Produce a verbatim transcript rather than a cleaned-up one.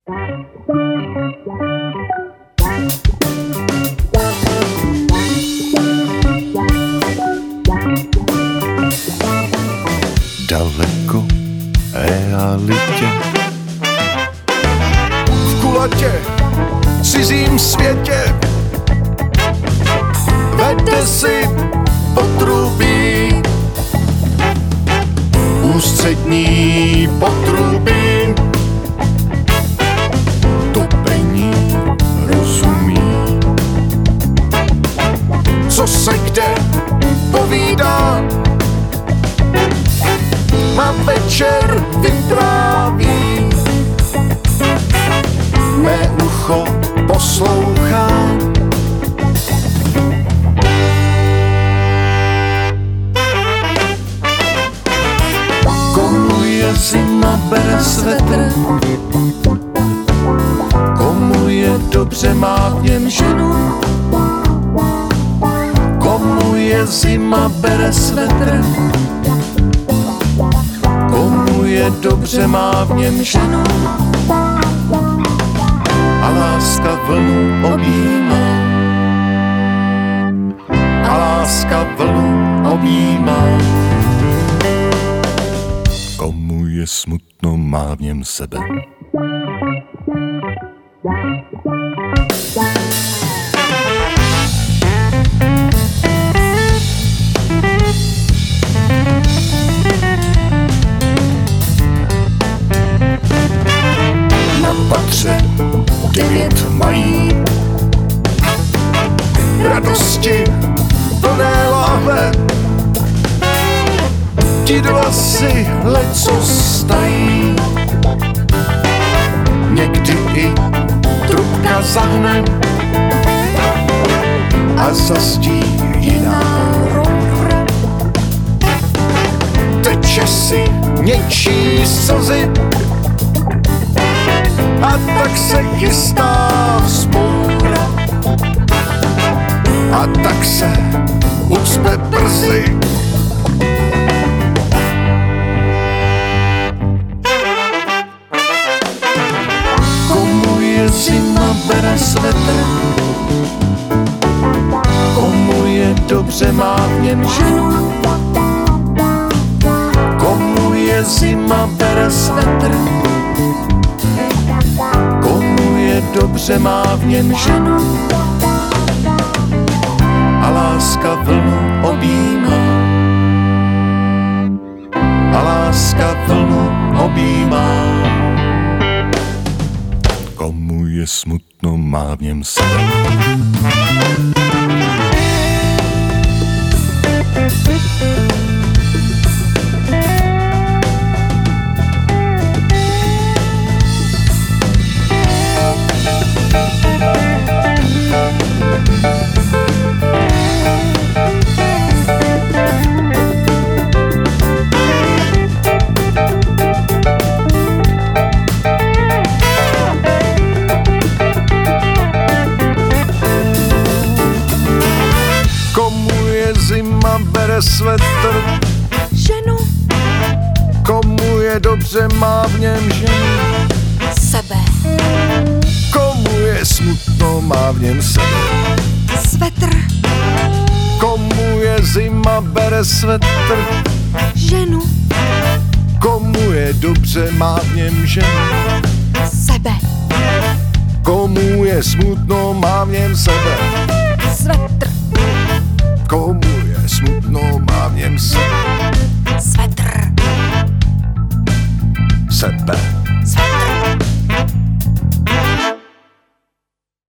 Daleko realitě, v kulatě, cizím světě, vede si potrubí, ústřední potrubí, topení rozumí, co se kde povídá, na večer vypráví, mé ucho poslouchá. Komu je zima, bere svetr, komu je dobře, má v něm ženu. Komu je zima, bere svetr, komu je dobře, má v něm ženu. A láska vlnu objímá, a láska vlnu objímá. Komu je smutno, má v něm sebe. Na patře devět mají radosti plné láhve. Ti dva si leco stají, někdy i trubka zahne a zastí jiná rouhra. Teče si něčí slzy a tak se chystá vzpoura a tak se ucpe brzy. Komu je zima, bere svetr, komu je dobře, má v něm ženu. Komu je zima, bere svetr, komu je dobře, má v něm ženu. A láska vlnu objímá, a láska vlnu objímá. Komu je smutno, má v něm sebe. Zima, bere svetr, ženu. Komu je dobře, má v něm ženu. Sebe. Komu je smutno, má v něm sebe. Svetr. Komu je zima, bere svetr, ženu. Komu je dobře, má v něm ženu. Sebe. Komu je smutno, má v něm sebe. Svetr. Komu je smutno, má v něm sebe. Svetr. Sebe.